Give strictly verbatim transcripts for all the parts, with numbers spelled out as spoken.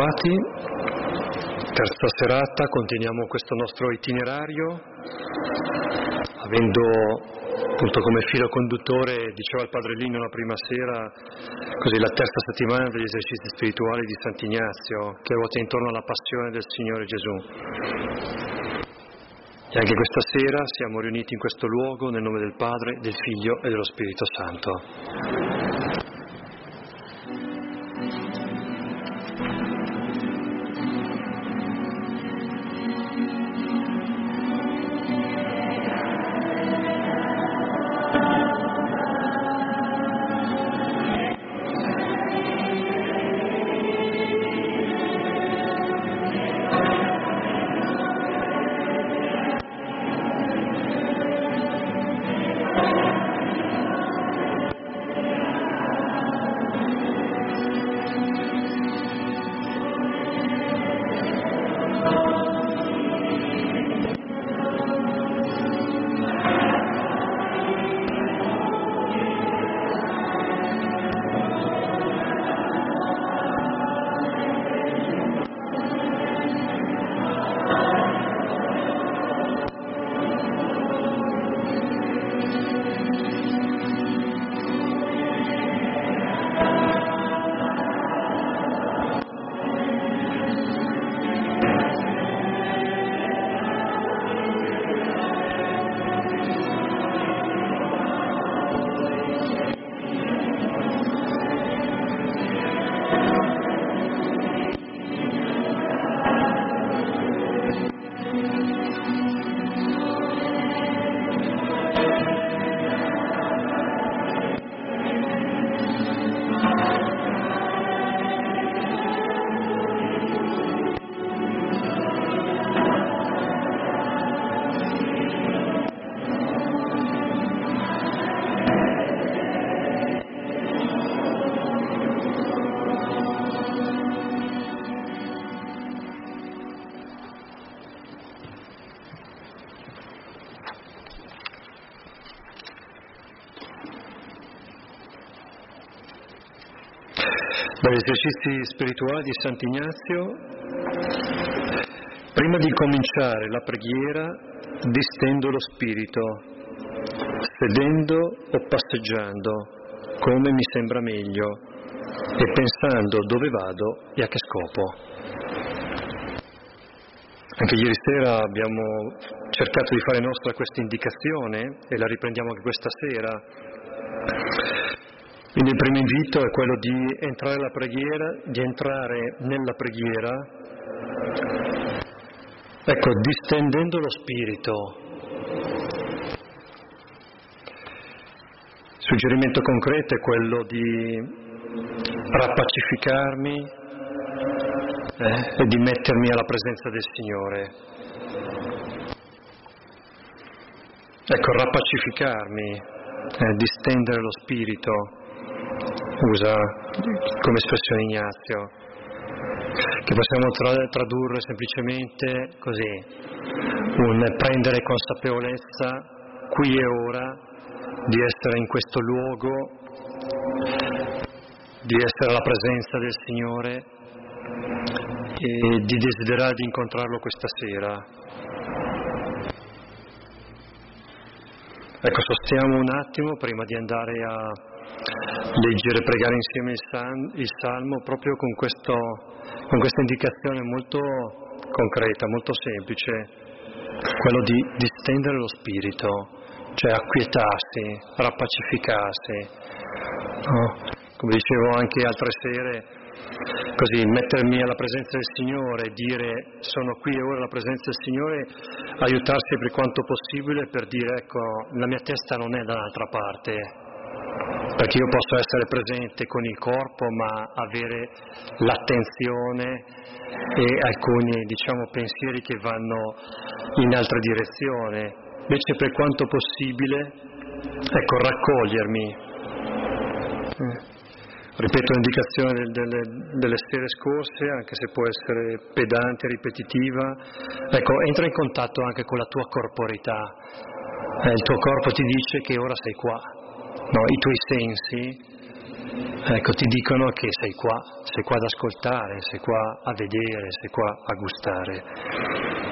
Bentrovati, terza serata, continuiamo questo nostro itinerario, avendo appunto come filo conduttore, diceva il Padre Lino la prima sera, così la terza settimana degli esercizi spirituali di Sant'Ignazio, che ruota intorno alla passione del Signore Gesù. E anche questa sera siamo riuniti in questo luogo nel nome del Padre, del Figlio e dello Spirito Santo. Dagli esercizi spirituali di Sant'Ignazio, prima di cominciare la preghiera, distendo lo spirito, sedendo o passeggiando, come mi sembra meglio, e pensando dove vado e a che scopo. Anche ieri sera abbiamo cercato di fare nostra questa indicazione e la riprendiamo anche questa sera. Quindi il primo invito è quello di entrare alla preghiera, di entrare nella preghiera, ecco, distendendo lo spirito. Il suggerimento concreto è quello di rappacificarmi eh, e di mettermi alla presenza del Signore. Ecco, rappacificarmi, eh, distendere lo spirito. Usa come espressione Ignazio, che possiamo tra- tradurre semplicemente così, un prendere consapevolezza qui e ora di essere in questo luogo, di essere alla presenza del Signore e di desiderare di incontrarlo questa sera. Ecco, sostiamo un attimo prima di andare a leggere e pregare insieme il, san, il Salmo, proprio con, questo, con questa indicazione molto concreta, molto semplice, quello di distendere lo spirito, cioè acquietarsi, rappacificarsi, no? Come dicevo anche altre sere, così mettermi alla presenza del Signore, dire sono qui e ora alla presenza del Signore, aiutarsi per quanto possibile per dire ecco, la mia testa non è dall'altra parte, perché io posso essere presente con il corpo ma avere l'attenzione e alcuni diciamo pensieri che vanno in altra direzione, invece per quanto possibile ecco raccogliermi. Eh. Ripeto l'indicazione del, delle, delle sere scorse, anche se può essere pedante, ripetitiva, ecco, entra in contatto anche con la tua corporeità, eh, il tuo corpo ti dice che ora sei qua, no? I tuoi sensi ecco, ti dicono che sei qua, sei qua ad ascoltare, sei qua a vedere, sei qua a gustare.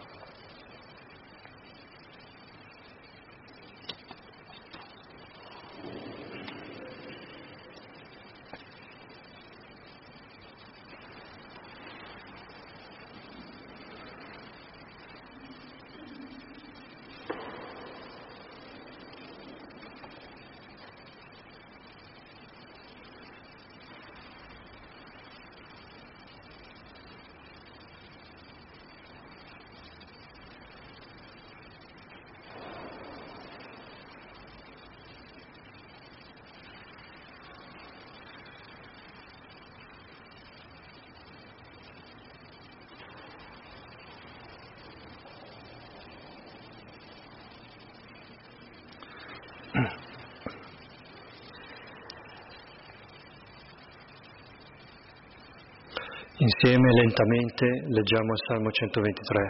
Insieme lentamente leggiamo il Salmo centoventitré.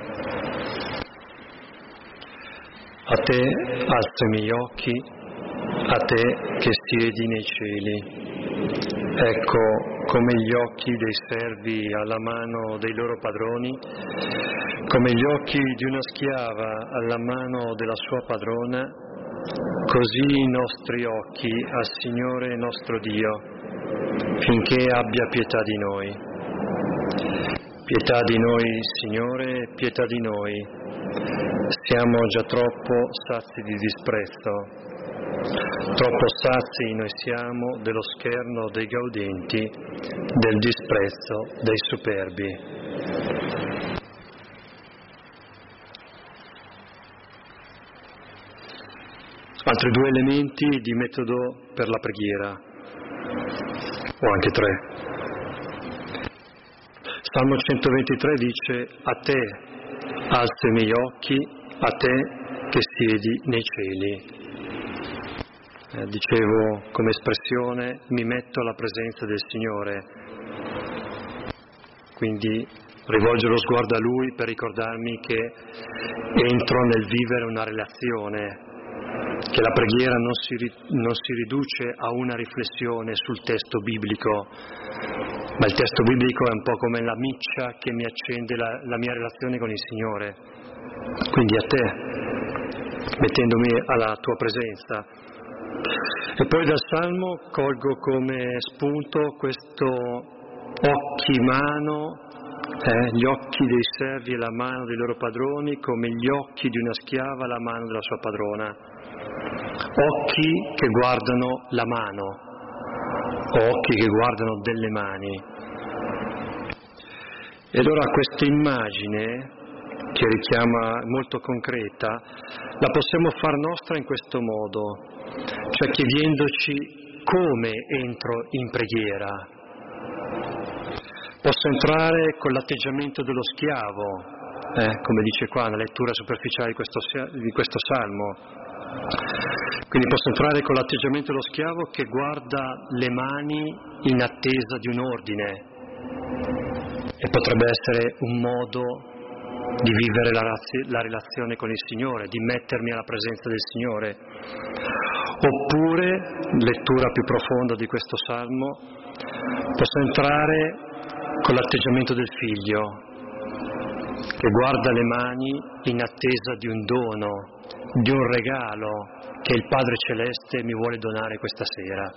A te alzo i miei occhi, a te che siedi nei cieli. Ecco come gli occhi dei servi alla mano dei loro padroni, come gli occhi di una schiava alla mano della sua padrona, così i nostri occhi al Signore nostro Dio, finché abbia pietà di noi. Pietà di noi, Signore, pietà di noi. Siamo già troppo sazi di disprezzo. Troppo sazi noi siamo dello scherno dei gaudenti, del disprezzo dei superbi. Altri due elementi di metodo per la preghiera, o anche tre. Salmo centoventitré dice: a te alzo i miei occhi, a te che siedi nei cieli. Eh, dicevo come espressione, mi metto alla presenza del Signore, quindi rivolgo lo sguardo a Lui per ricordarmi che entro nel vivere una relazione, che la preghiera non si, non si riduce a una riflessione sul testo biblico, ma il testo biblico è un po' come la miccia che mi accende la, la mia relazione con il Signore. Quindi a te, mettendomi alla tua presenza. E poi dal Salmo colgo come spunto questo occhi-mano, eh, gli occhi dei servi alla mano dei loro padroni, come gli occhi di una schiava alla mano della sua padrona. Occhi che guardano la mano, o occhi che guardano delle mani. E allora questa immagine, che richiama molto concreta, la possiamo far nostra in questo modo, cioè chiedendoci come entro in preghiera. Posso entrare con l'atteggiamento dello schiavo, eh, come dice qua nella lettura superficiale di questo, di questo Salmo. Quindi posso entrare con l'atteggiamento dello schiavo che guarda le mani in attesa di un ordine, e potrebbe essere un modo di vivere la, razzi- la relazione con il Signore, di mettermi alla presenza del Signore. Oppure, lettura più profonda di questo Salmo, posso entrare con l'atteggiamento del figlio, che guarda le mani in attesa di un dono, di un regalo che il Padre Celeste mi vuole donare questa sera.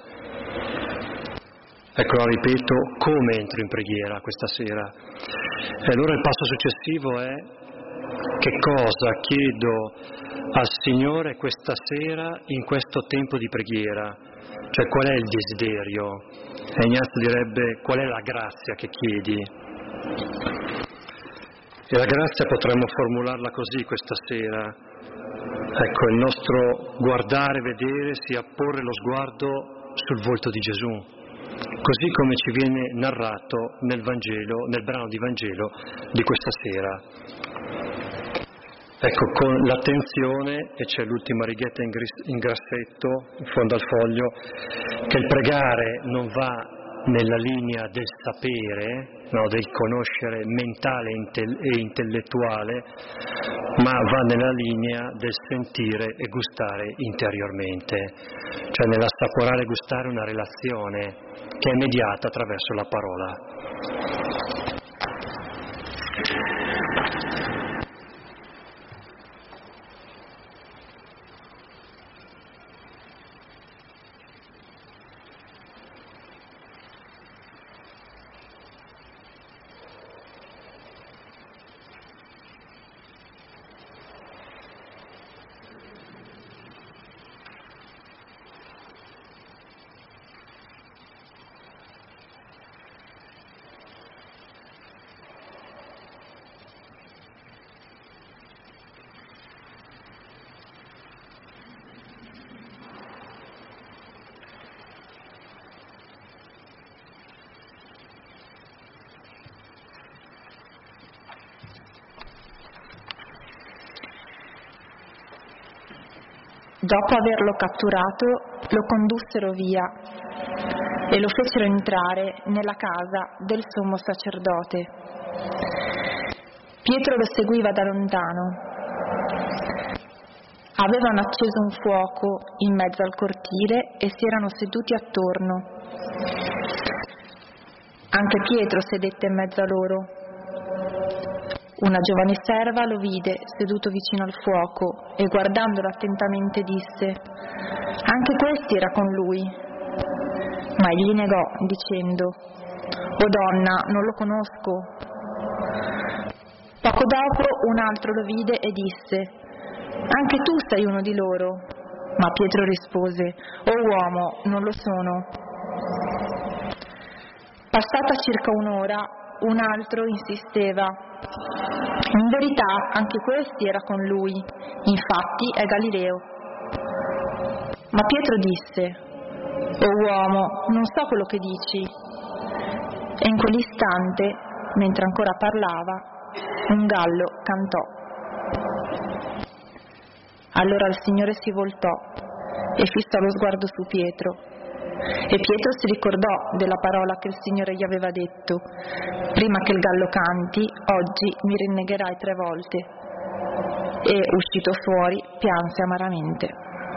Ecco, ripeto, come entro in preghiera questa sera. E allora il passo successivo è: che cosa chiedo al Signore questa sera in questo tempo di preghiera? Cioè, qual è il desiderio? E Ignazio direbbe: qual è la grazia che chiedi? E la grazia potremmo formularla così questa sera. Ecco, il nostro guardare, vedere, sia porre lo sguardo sul volto di Gesù, così come ci viene narrato nel Vangelo, nel brano di Vangelo di questa sera. Ecco, con l'attenzione, e c'è l'ultima righetta in, gris, in grassetto, in fondo al foglio, che il pregare non va nella linea del sapere, no, del conoscere mentale e intellettuale, ma va nella linea del sentire e gustare interiormente, cioè nell'assaporare e gustare una relazione che è mediata attraverso la parola. Dopo averlo catturato, lo condussero via e lo fecero entrare nella casa del sommo sacerdote. Pietro lo seguiva da lontano. Avevano acceso un fuoco in mezzo al cortile e si erano seduti attorno. Anche Pietro sedette in mezzo a loro. Una giovane serva lo vide seduto vicino al fuoco e guardandolo attentamente disse: «Anche questi era con lui». Ma egli negò, dicendo: «O donna, non lo conosco». Poco dopo un altro lo vide e disse: «Anche tu sei uno di loro». Ma Pietro rispose: «O uomo, non lo sono». Passata circa un'ora, un altro insisteva: «In verità anche questi era con lui, infatti è Galileo». Ma Pietro disse: «O uomo, non so quello che dici». E in quell'istante, mentre ancora parlava, un gallo cantò. Allora il Signore si voltò e fissò lo sguardo su Pietro. E Pietro si ricordò della parola che il Signore gli aveva detto: «Prima che il gallo canti, oggi mi rinnegherai tre volte». E uscito fuori, pianse amaramente.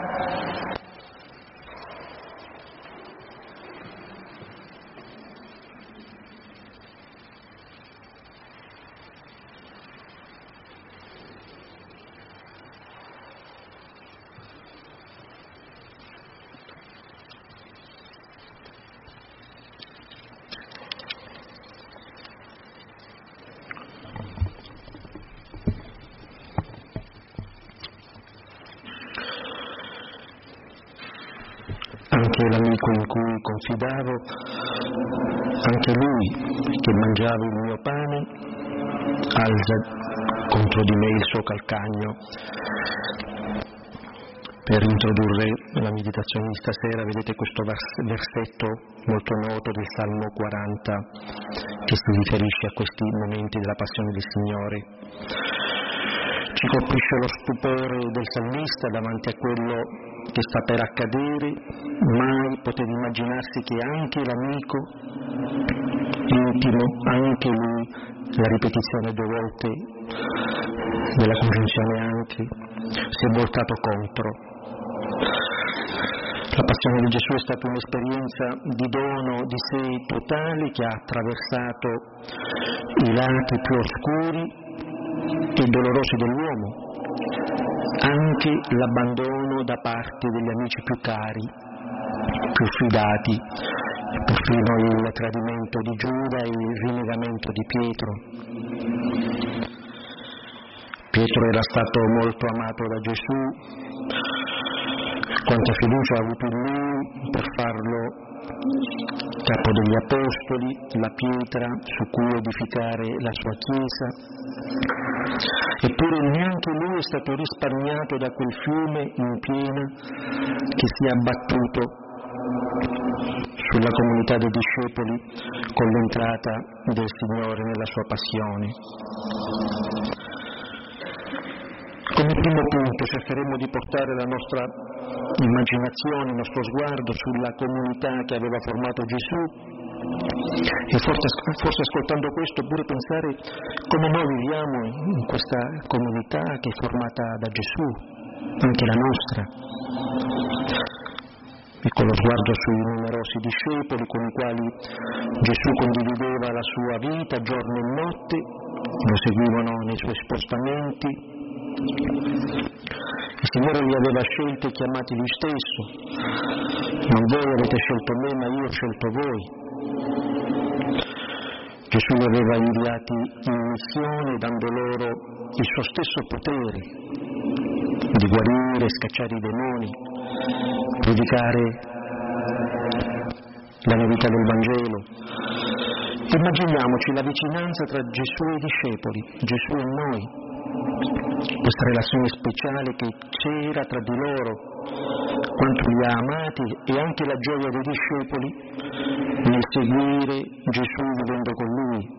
Anche l'amico in cui confidavo, anche lui che mangiava il mio pane, alza contro di me il suo calcagno. Per introdurre la meditazione di stasera, vedete questo versetto molto noto del Salmo quaranta che si riferisce a questi momenti della passione del Signore. Ci colpisce lo stupore del salmista davanti a quello che sta per accadere. Mai poteva immaginarsi che anche l'amico intimo, anche lui, la ripetizione due volte della congiunzione anche, si è voltato contro. La passione di Gesù è stata un'esperienza di dono di sé totale che ha attraversato i lati più oscuri e dolorosi dell'uomo, anche l'abbandono da parte degli amici più cari, più fidati, perfino il tradimento di Giuda e il rinnegamento di Pietro. Pietro era stato molto amato da Gesù, quanta fiducia ha avuto in lui per farlo capo degli apostoli, la pietra su cui edificare la sua chiesa. Eppure neanche lui è stato risparmiato da quel fiume in piena che si è abbattuto sulla comunità dei discepoli con l'entrata del Signore nella sua passione. Come primo punto cercheremo di portare la nostra immaginazione, il nostro sguardo sulla comunità che aveva formato Gesù E forse, forse ascoltando questo pure pensare come noi viviamo in questa comunità che è formata da Gesù, anche la nostra. E con lo sguardo sui numerosi discepoli con i quali Gesù condivideva la sua vita giorno e notte, lo seguivano nei suoi spostamenti. Il Signore li aveva scelti e chiamati Lui stesso. Non voi avete scelto me, ma io ho scelto voi. Gesù li aveva inviati in missione dando loro il suo stesso potere di guarire, scacciare i demoni, predicare la novità del Vangelo. Immaginiamoci la vicinanza tra Gesù e i discepoli, Gesù e noi, questa relazione speciale che c'era tra di loro, quanto li ha amati e anche la gioia dei discepoli nel seguire Gesù vivendo con Lui.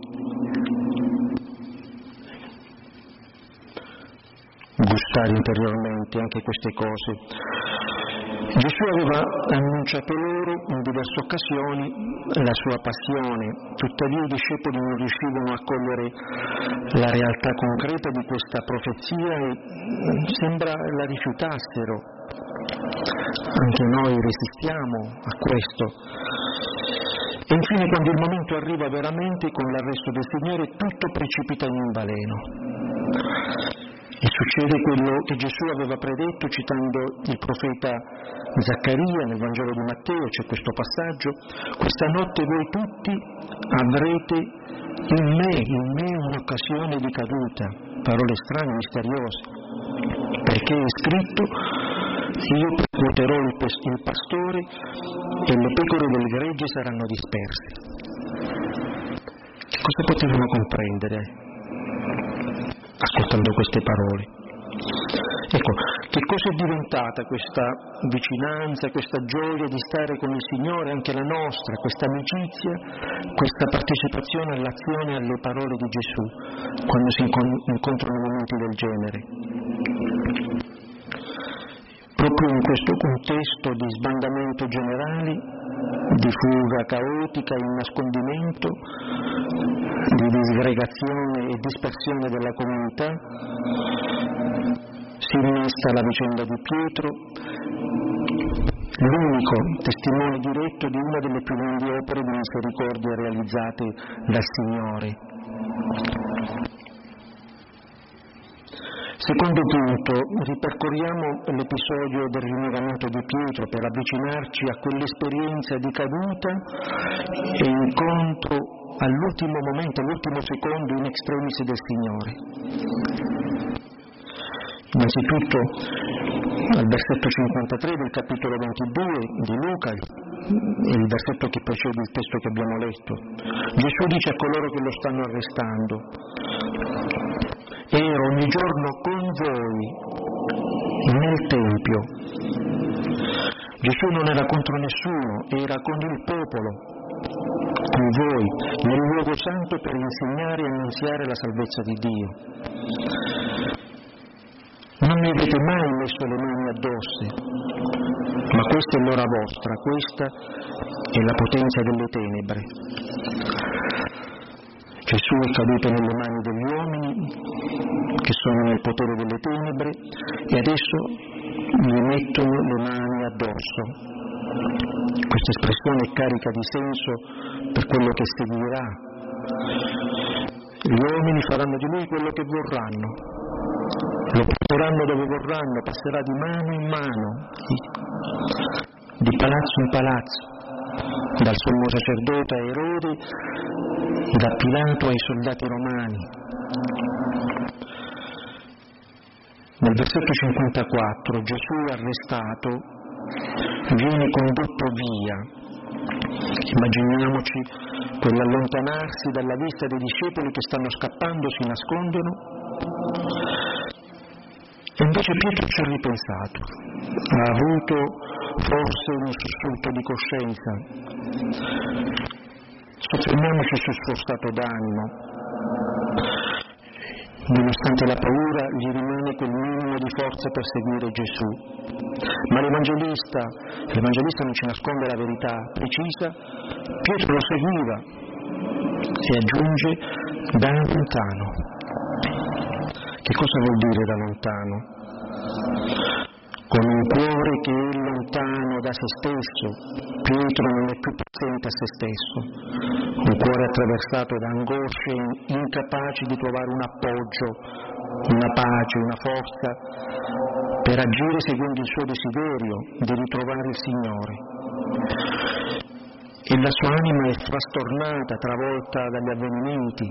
Gustare interiormente anche queste cose. Gesù aveva annunciato loro in diverse occasioni la sua passione, tuttavia i discepoli non riuscivano a cogliere la realtà concreta di questa profezia e sembra la rifiutassero. Anche noi resistiamo a questo. E infine, quando il momento arriva veramente, con l'arresto del Signore, tutto precipita in un baleno. E succede quello che Gesù aveva predetto citando il profeta Zaccaria nel Vangelo di Matteo, c'è questo passaggio: questa notte voi tutti avrete in me, in me un'occasione di caduta, parole strane, misteriose, perché è scritto: io percuoterò il pastore e le pecore del gregge saranno disperse. Che cosa potevano comprendere ascoltando queste parole? Ecco, che cosa è diventata questa vicinanza, questa gioia di stare con il Signore, anche la nostra, questa amicizia, questa partecipazione all'azione e alle parole di Gesù, quando si incontrano momenti del genere? Proprio in questo contesto di sbandamento generale, di fuga caotica e nascondimento, di disgregazione e dispersione della comunità, si innesta la vicenda di Pietro, l'unico testimone diretto di una delle più grandi opere di misericordia realizzate dal Signore. Secondo punto, ripercorriamo l'episodio del rinnovamento di Pietro per avvicinarci a quell'esperienza di caduta e incontro all'ultimo momento, all'ultimo secondo in extremis del Signore. Innanzitutto al versetto cinquantatré del capitolo ventidue di Luca, il versetto che precede il testo che abbiamo letto, Gesù dice a coloro che lo stanno arrestando: ero ogni giorno con voi nel Tempio. Gesù non era contro nessuno, era con il popolo, con voi, nel luogo santo per insegnare e annunziare la salvezza di Dio. Non mi avete mai messo le mani addosso, ma questa è l'ora vostra, questa è la potenza delle tenebre. Gesù è caduto nelle mani degli uomini che sono nel potere delle tenebre e adesso gli mettono le mani addosso. Questa espressione è carica di senso per quello che seguirà. Gli uomini faranno di lui quello che vorranno, lo porteranno dove vorranno, passerà di mano in mano, di palazzo in palazzo, dal sommo sacerdote a Erode, da Pilato ai soldati romani. Nel versetto cinquantaquattro Gesù è arrestato, viene condotto via. Immaginiamoci quell'allontanarsi dalla vista dei discepoli che stanno scappando, si nascondono, e invece Pietro ci ha ripensato, ha avuto forse un sussulto di coscienza. Soffermiamoci sul suo stato d'animo. Nonostante la paura, gli rimane quel minimo di forza per seguire Gesù. Ma l'Evangelista, l'Evangelista non ci nasconde la verità precisa, Pietro lo seguiva e aggiunge da lontano. Che cosa vuol dire da lontano? Con un cuore che è lontano da se stesso, Pietro non è più presente a se stesso, un cuore attraversato da angosce, incapaci di trovare un appoggio, una pace, una forza per agire secondo il suo desiderio di ritrovare il Signore. E la sua anima è frastornata, travolta dagli avvenimenti.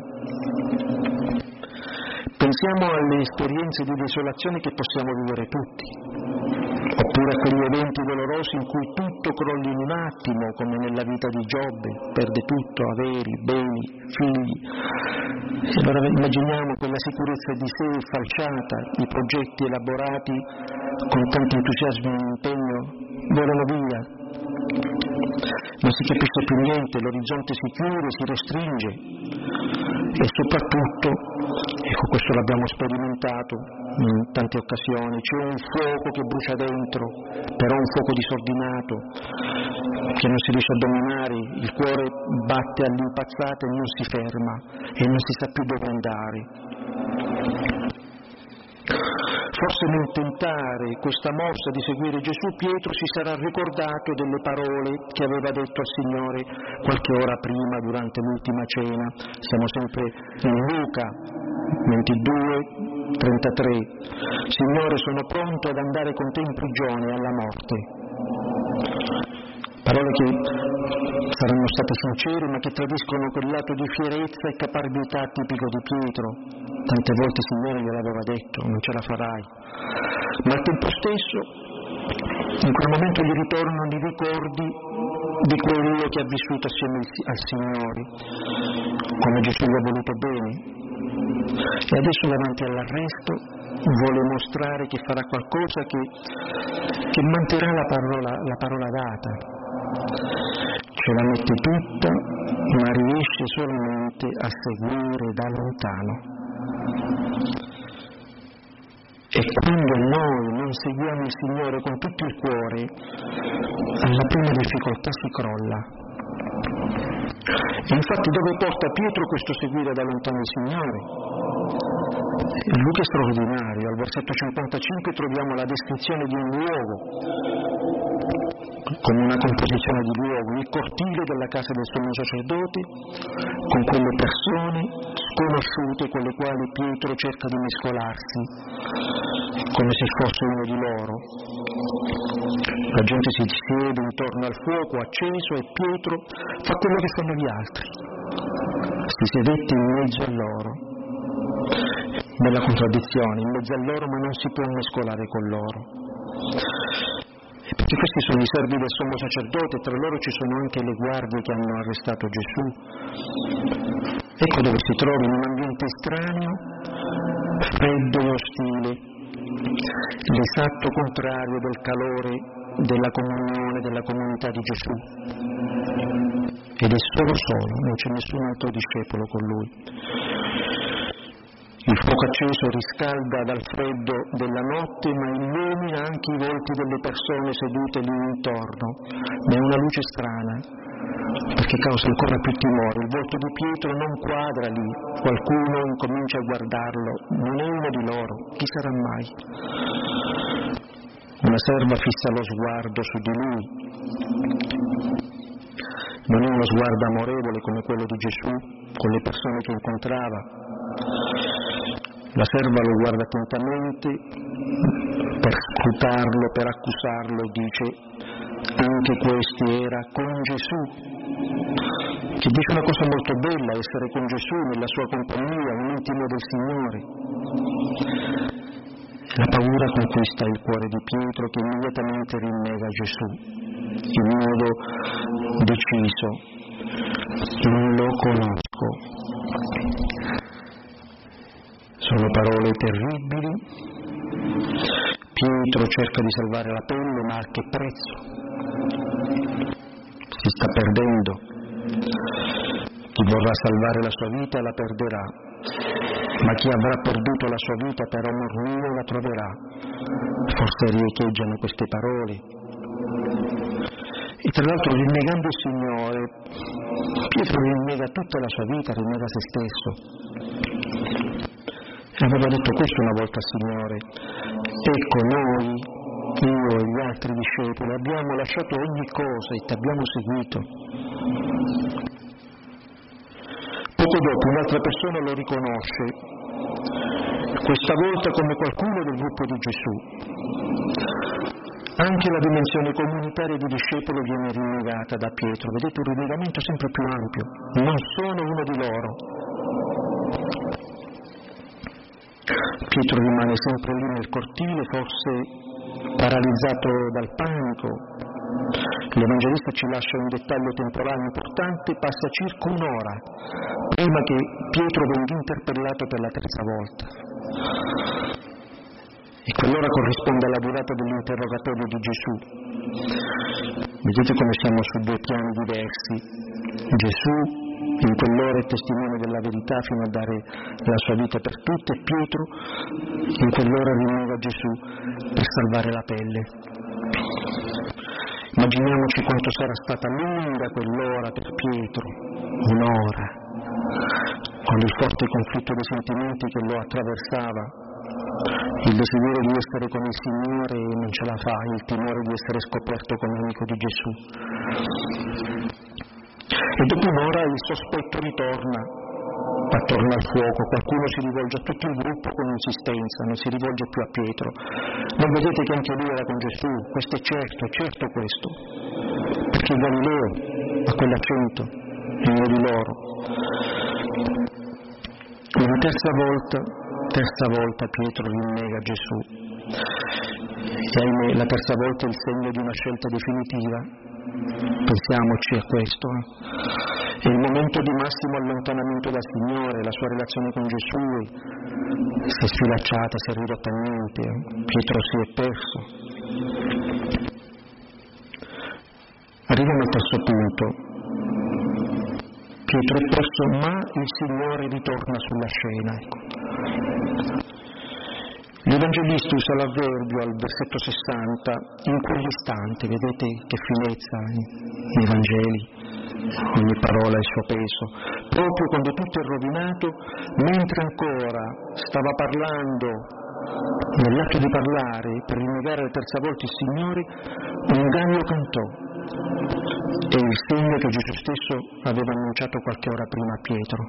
Pensiamo alle esperienze di desolazione che possiamo vivere tutti, oppure a quegli eventi dolorosi in cui tutto crolla in un attimo, come nella vita di Giobbe, perde tutto, averi, beni, figli. E allora immaginiamo quella sicurezza di sé falciata, i progetti elaborati con tanto entusiasmo e impegno volano via. Non si capisce più niente, l'orizzonte si chiude, si restringe e soprattutto, ecco questo l'abbiamo sperimentato in tante occasioni, c'è un fuoco che brucia dentro, però un fuoco disordinato, che non si riesce a dominare, il cuore batte all'impazzata e non si ferma e non si sa più dove andare. Forse nel tentare questa mossa di seguire Gesù, Pietro si sarà ricordato delle parole che aveva detto al Signore qualche ora prima durante l'ultima cena. Siamo sempre in Luca ventidue trentatré. Signore, sono pronto ad andare con te in prigione alla morte. Parole che saranno state sincere, ma che tradiscono quel lato di fierezza e caparbietà tipico di Pietro. Tante volte il Signore gliel'aveva detto, non ce la farai. Ma al tempo stesso, in quel momento gli ritornano i ricordi di quello che ha vissuto assieme al Signore, come Gesù gli ha voluto bene. E adesso davanti all'arresto vuole mostrare che farà qualcosa che, che manterrà la parola, la parola data. Ce la mette tutta, ma riesce solamente a seguire da lontano. E quando noi non seguiamo il Signore con tutto il cuore, alla prima difficoltà si crolla. E infatti dove porta Pietro questo seguire da lontano il Signore? Luca è straordinario, al versetto cinquantacinque troviamo la descrizione di un luogo, con una composizione di luogo, il cortile della casa del sommo sacerdote, con quelle persone sconosciute con le quali Pietro cerca di mescolarsi, come se fosse uno di loro. La gente si siede intorno al fuoco acceso e Pietro fa quello che fanno gli altri. Si sedette in mezzo a loro. Bella contraddizione, in mezzo a loro ma non si può mescolare con loro. Perché questi sono i servi del sommo sacerdote, tra loro ci sono anche le guardie che hanno arrestato Gesù. Ecco dove si trova, in un ambiente estraneo, freddo e ostile, l'esatto contrario del calore della comunione, della comunità di Gesù. Ed è solo solo, non c'è nessun altro discepolo con lui. Il fuoco acceso riscalda dal freddo della notte, ma illumina anche i volti delle persone sedute lì intorno. Ma è una luce strana, perché causa ancora più timore. Il volto di Pietro non quadra lì, qualcuno incomincia a guardarlo, non è uno di loro, chi sarà mai? Una serva fissa lo sguardo su di lui. Non è uno sguardo amorevole come quello di Gesù con le persone che incontrava. La serva lo guarda attentamente per scrutarlo, per accusarlo e dice: anche questi era con Gesù, che dice una cosa molto bella, essere con Gesù nella sua compagnia, un intimo del Signore. La paura conquista il cuore di Pietro, che immediatamente rinnega Gesù in modo deciso: non lo conosco. Sono parole terribili. Pietro cerca di salvare la pelle, ma a che prezzo? Si sta perdendo. Chi vorrà salvare la sua vita la perderà. ma chi avrà perduto la sua vita per amor mio la troverà. Forse riecheggiano queste parole. E tra l'altro, rinnegando il Signore, Pietro rinnega tutta la sua vita, rinnega se stesso. E aveva detto questo una volta al Signore: ecco, noi, io e gli altri discepoli, abbiamo lasciato ogni cosa e ti abbiamo seguito. Poco dopo un'altra persona lo riconosce, questa volta come qualcuno del gruppo di Gesù. Anche la dimensione comunitaria di discepolo viene rinnegata da Pietro. Vedete, un rinnegamento sempre più ampio. Non sono uno di loro. Pietro rimane sempre lì nel cortile, forse paralizzato dal panico. L'Evangelista ci lascia un dettaglio temporale importante: passa circa un'ora prima che Pietro venga interpellato per la terza volta. E quell'ora corrisponde alla durata dell'interrogatorio di Gesù. Vedete come siamo su due piani diversi. Gesù in quell'ora è testimone della verità fino a dare la sua vita per tutte, e Pietro in quell'ora rinnega Gesù per salvare la pelle. Immaginiamoci quanto sarà stata lunga quell'ora per Pietro, un'ora, con il forte conflitto dei sentimenti che lo attraversava, il desiderio di essere con il Signore e non ce la fa, il timore di essere scoperto come amico di Gesù. E dopo un'ora il sospetto ritorna attorno al fuoco, qualcuno si rivolge a tutto il gruppo con insistenza, non si rivolge più a Pietro. Non vedete che anche lui era con Gesù? Questo è certo, è certo questo, perché Galileo ha quell'accento, è uno di loro. Una terza volta, terza volta Pietro rinnega Gesù. E ahimè, la terza volta è il segno di una scelta definitiva. Pensiamoci a questo. È il momento di massimo allontanamento dal Signore, la sua relazione con Gesù si è sfilacciata, si è ridotta a niente, Pietro si è perso. Arriviamo al terzo punto. Pietro è perso, ma il Signore ritorna sulla scena. Ecco. L'Evangelista usa l'avverbio al versetto sessanta, in quell'istante, vedete che finezza nei Vangeli, ogni parola ha il suo peso. Proprio quando tutto è rovinato, mentre ancora stava parlando, nell'atto di parlare, per rinnegare la terza volta il Signore, un gallo cantò. È il segno che Gesù stesso aveva annunciato qualche ora prima a Pietro.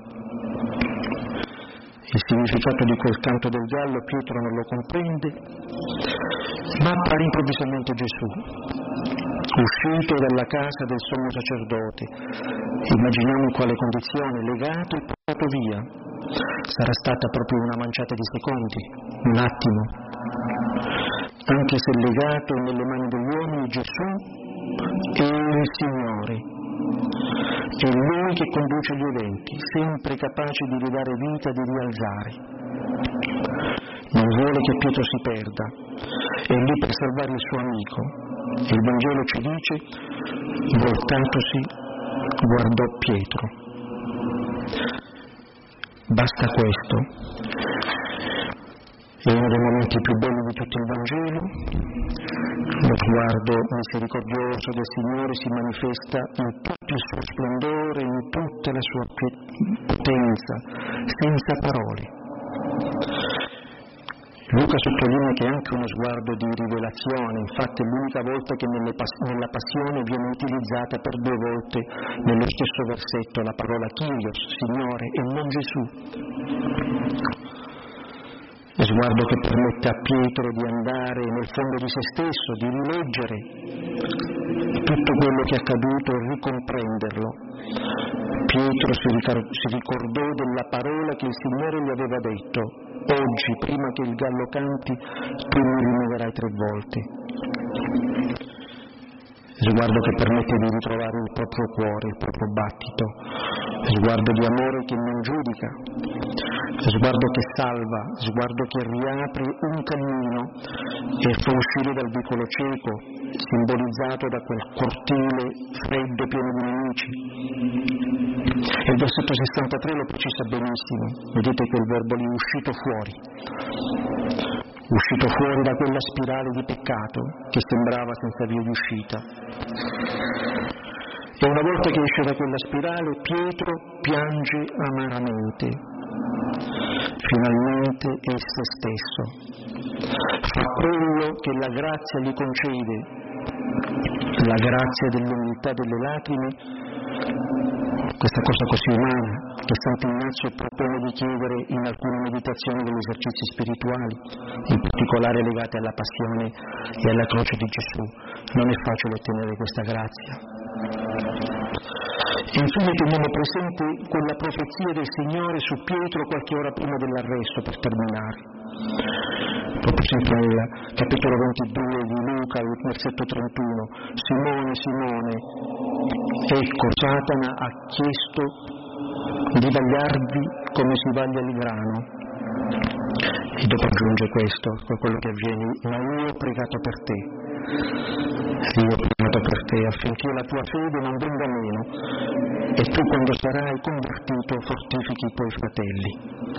Il significato di quel canto del gallo Pietro non lo comprende, ma appare improvvisamente Gesù, uscito dalla casa del sommo sacerdote. Immaginiamo in quale condizione, legato e portato via. Sarà stata proprio una manciata di secondi, un attimo. Anche se legato nelle mani degli uomini, Gesù è il Signore. È Lui che conduce gli eventi, sempre capace di ridare vita e di rialzare. Non vuole che Pietro si perda, è lì per salvare il suo amico. Il Vangelo ci dice, voltatosi, guardò Pietro. Basta questo. È uno dei momenti più belli di tutto il Vangelo. Lo sguardo misericordioso del Signore si manifesta in tutto il suo splendore, in tutta la sua potenza, senza parole. Luca sottolinea che è anche uno sguardo di rivelazione, infatti è l'unica volta che nelle pas- nella passione viene utilizzata per due volte nello stesso versetto la parola Kyrios, Signore, e non Gesù. È sguardo che permette a Pietro di andare nel fondo di se stesso, di rileggere tutto quello che è accaduto e ricomprenderlo. Pietro si, ricar- si ricordò della parola che il Signore gli aveva detto: oggi, prima che il gallo canti, tu mi rinnoverai tre volte. sguardo che permette di ritrovare il proprio cuore, il proprio battito, sguardo di amore che non giudica, sguardo che salva, sguardo che riapre un cammino e fa uscire dal vicolo cieco, simbolizzato da quel cortile freddo pieno di nemici. E il versetto sessantatré lo precisa benissimo, vedete che il verbo lì è uscito fuori, uscito fuori da quella spirale di peccato che sembrava senza via di uscita. E una volta che esce da quella spirale, Pietro piange amaramente. Finalmente è se stesso. Fa quello che la grazia gli concede, la grazia dell'umiltà delle lacrime, questa cosa così umana che Sant'Ignazio propone di chiedere in alcune meditazioni degli esercizi spirituali, in particolare legate alla passione e alla croce di Gesù. Non è facile ottenere questa grazia. E infine teniamo presente quella profezia del Signore su Pietro qualche ora prima dell'arresto, per terminare. Proprio sempre nel capitolo ventidue di Luca, al versetto trentuno, Simone, Simone, ecco Satana ha chiesto di vagliarvi come si vaglia il grano. E dopo aggiunge questo, quello che avviene, ma io ho pregato per te, io ho pregato per te affinché la tua fede non venga meno e tu quando sarai convertito fortifichi i tuoi fratelli.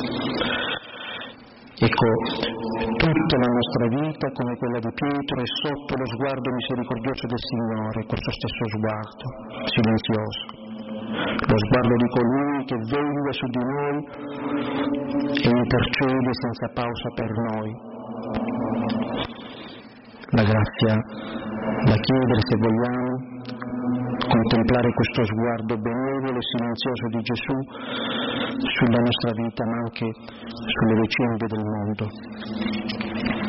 Ecco, tutta la nostra vita, come quella di Pietro, è sotto lo sguardo misericordioso del Signore, questo stesso sguardo, silenzioso, lo sguardo di colui che veglia su di noi e intercede senza pausa per noi. La grazia da chiedere, se vogliamo, contemplare questo sguardo benevolo e silenzioso di Gesù sulla nostra vita, ma anche sulle vicende del mondo.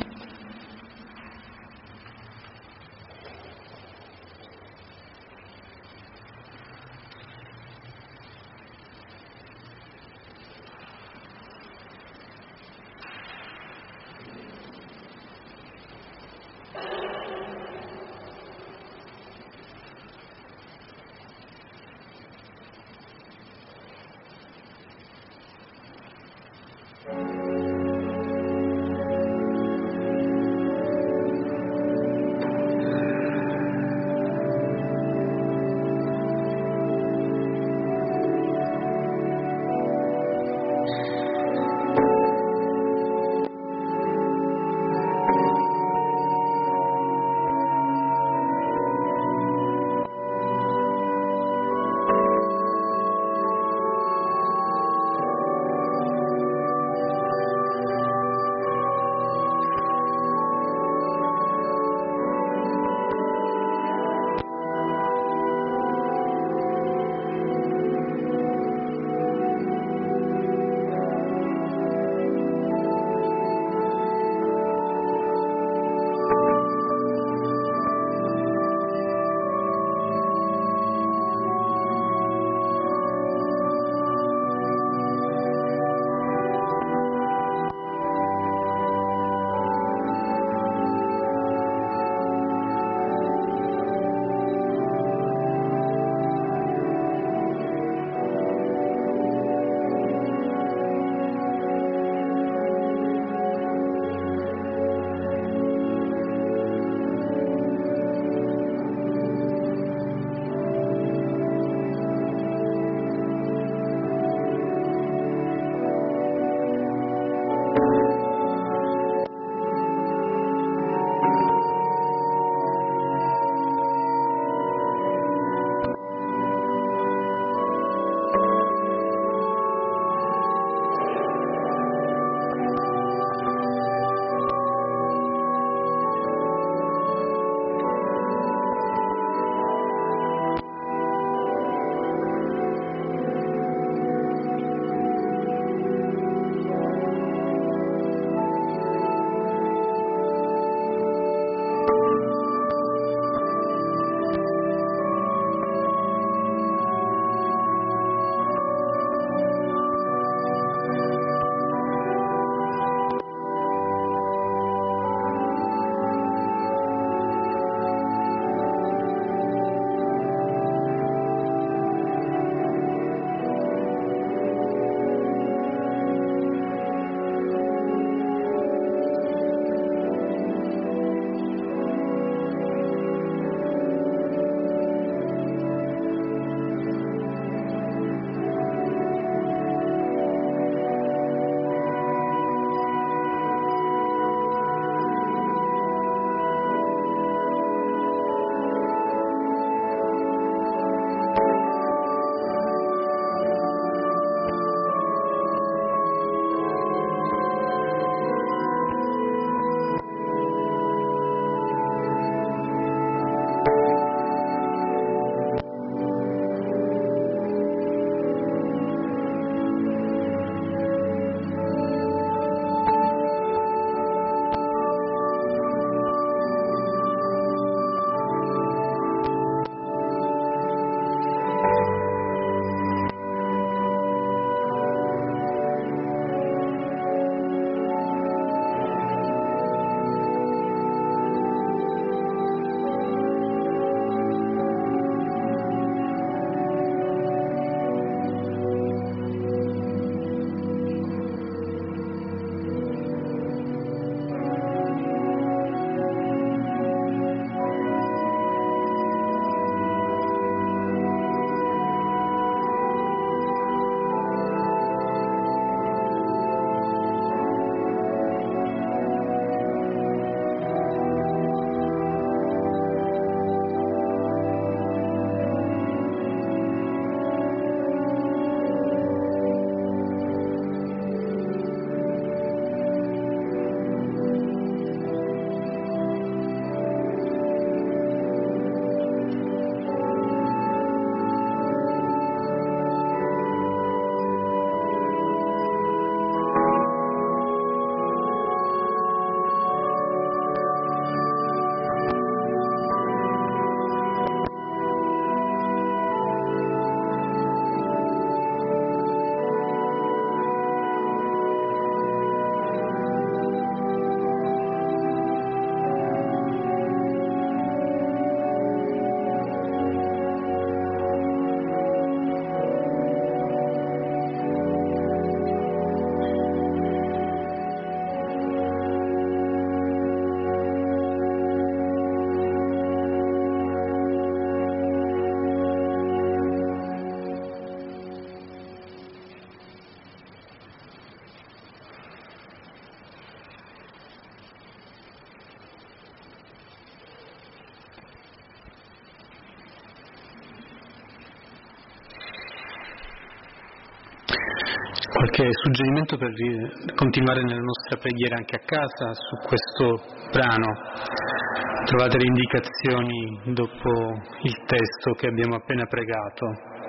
qualche suggerimento per continuare nella nostra preghiera anche a casa su questo brano. Trovate le indicazioni dopo il testo che abbiamo appena pregato.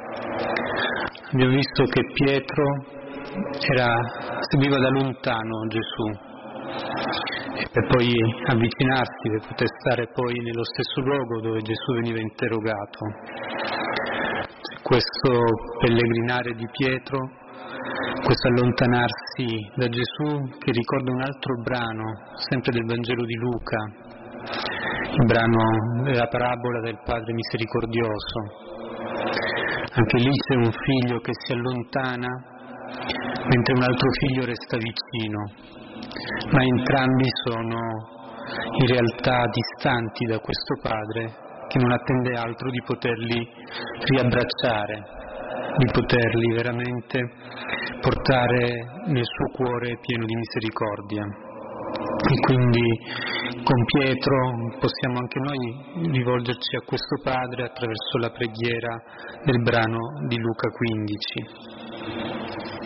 Abbiamo visto che Pietro era, seguiva da lontano Gesù, e per poi avvicinarsi, per poter stare poi nello stesso luogo dove Gesù veniva interrogato. C'è questo pellegrinare di Pietro, questo allontanarsi da Gesù, che ricorda un altro brano, sempre del Vangelo di Luca, il brano della parabola del Padre misericordioso. Anche lì c'è un figlio che si allontana, mentre un altro figlio resta vicino. Ma entrambi sono in realtà distanti da questo padre, che non attende altro di poterli riabbracciare, di poterli veramente portare nel suo cuore pieno di misericordia. E quindi con Pietro possiamo anche noi rivolgerci a questo padre attraverso la preghiera del brano di Luca quindici.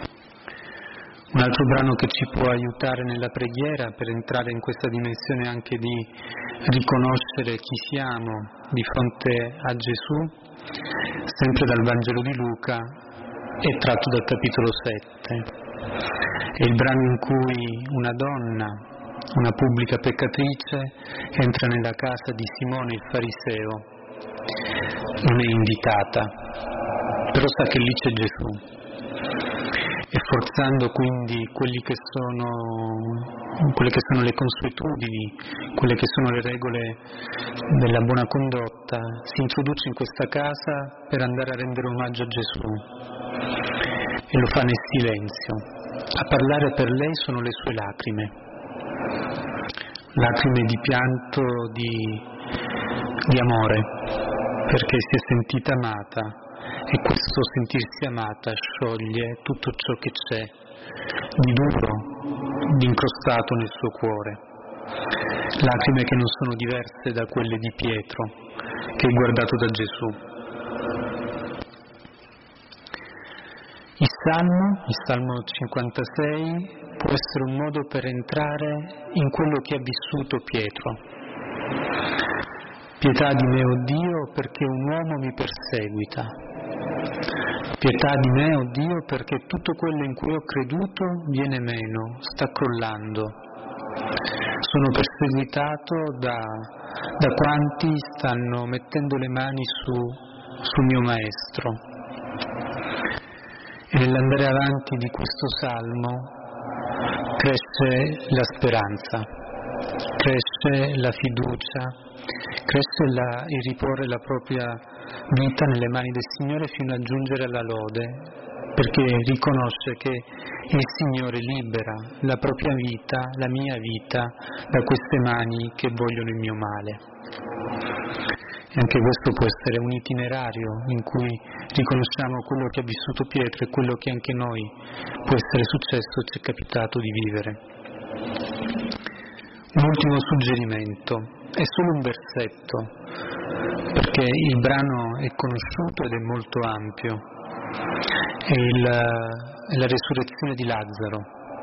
Un altro brano che ci può aiutare nella preghiera per entrare in questa dimensione anche di riconoscere chi siamo di fronte a Gesù, sempre dal Vangelo di Luca, è tratto dal capitolo sette. È il brano in cui una donna, una pubblica peccatrice, entra nella casa di Simone il fariseo. Non è invitata, però sa che lì c'è Gesù. E forzando quindi quelli che sono, quelle che sono le consuetudini, quelle che sono le regole della buona condotta, si introduce in questa casa per andare a rendere omaggio a Gesù, e lo fa nel silenzio. A parlare per lei sono le sue lacrime, lacrime di pianto, di, di amore, perché si è sentita amata. E questo sentirsi amata scioglie tutto ciò che c'è di duro, di incrostato nel suo cuore. Lacrime che non sono diverse da quelle di Pietro, che è guardato da Gesù. Il Salmo, il Salmo cinquantasei, può essere un modo per entrare in quello che ha vissuto Pietro. Pietà di me, o Dio, perché un uomo mi perseguita. Pietà di me, o Dio, perché tutto quello in cui ho creduto viene meno, sta crollando. Sono perseguitato da, da quanti stanno mettendo le mani su, sul mio maestro. E nell'andare avanti di questo salmo cresce la speranza, cresce la fiducia, cresce la, il riporre la propria vita nelle mani del Signore fino a giungere alla lode, perché riconosce che il Signore libera la propria vita, la mia vita, da queste mani che vogliono il mio male. E anche questo può essere un itinerario in cui riconosciamo quello che ha vissuto Pietro e quello che anche noi può essere successo, ci è capitato di vivere. Un ultimo suggerimento, è solo un versetto, perché il brano è conosciuto ed è molto ampio, è, il, è la resurrezione di Lazzaro.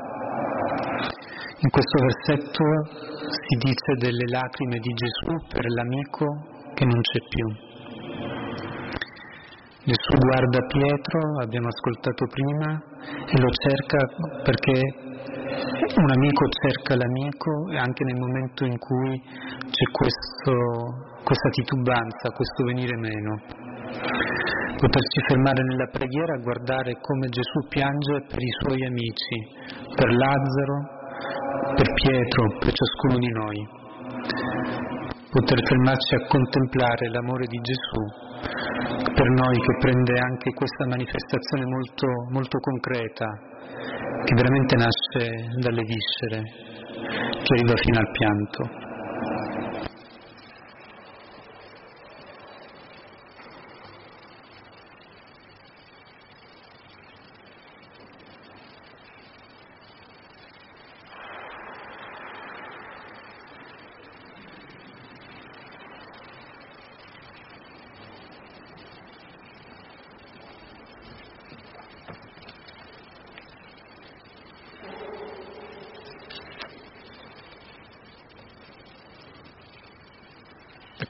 In questo versetto si dice delle lacrime di Gesù per l'amico che non c'è più. Gesù guarda Pietro, abbiamo ascoltato prima, e lo cerca perché un amico cerca l'amico, e anche nel momento in cui c'è questo, questa titubanza, questo venire meno. Poterci fermare nella preghiera a guardare come Gesù piange per i suoi amici, per Lazzaro, per Pietro, per ciascuno di noi. Poter fermarci a contemplare l'amore di Gesù per noi, che prende anche questa manifestazione molto, molto concreta, che veramente nasce dalle viscere, che arriva fino al pianto.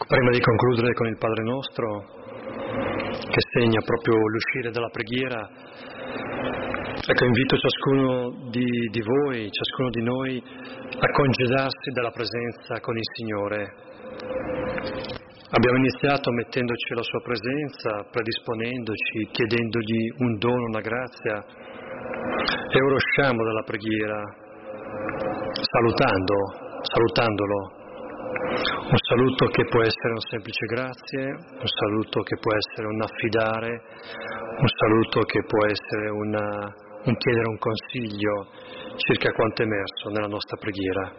Prima di concludere con il Padre nostro, che segna proprio l'uscire dalla preghiera, ecco, invito ciascuno di, di voi, ciascuno di noi, a congedarsi dalla presenza con il Signore. Abbiamo iniziato mettendoci alla Sua presenza, predisponendoci, chiedendogli un dono, una grazia, e ora usciamo dalla preghiera, salutando, salutandolo. Un saluto che può essere un semplice grazie, un saluto che può essere un affidare, un saluto che può essere una, un chiedere un consiglio circa quanto è emerso nella nostra preghiera.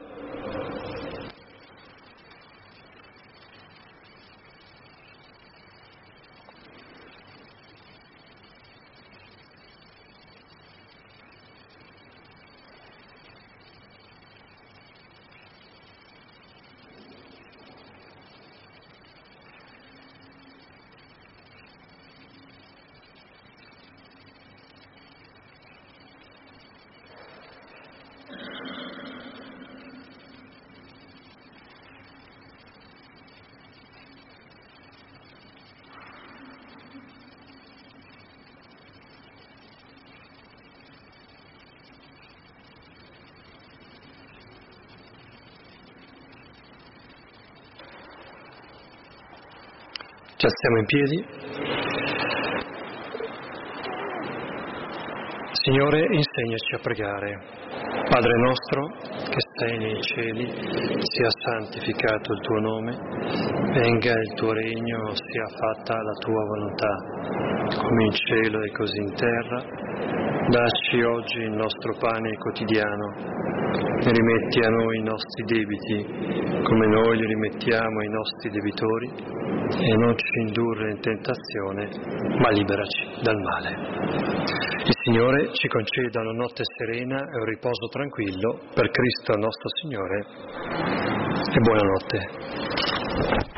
Ci alziamo in piedi. Signore, insegnaci a pregare. Padre nostro, che sei nei cieli, sia santificato il tuo nome, venga il tuo regno, sia fatta la tua volontà, come in cielo e così in terra. Dacci oggi il nostro pane quotidiano e rimetti a noi i nostri debiti, come noi li rimettiamo ai nostri debitori, e non ci indurre in tentazione, ma liberaci dal male. Il Signore ci conceda una notte serena e un riposo tranquillo per Cristo nostro Signore, e buonanotte.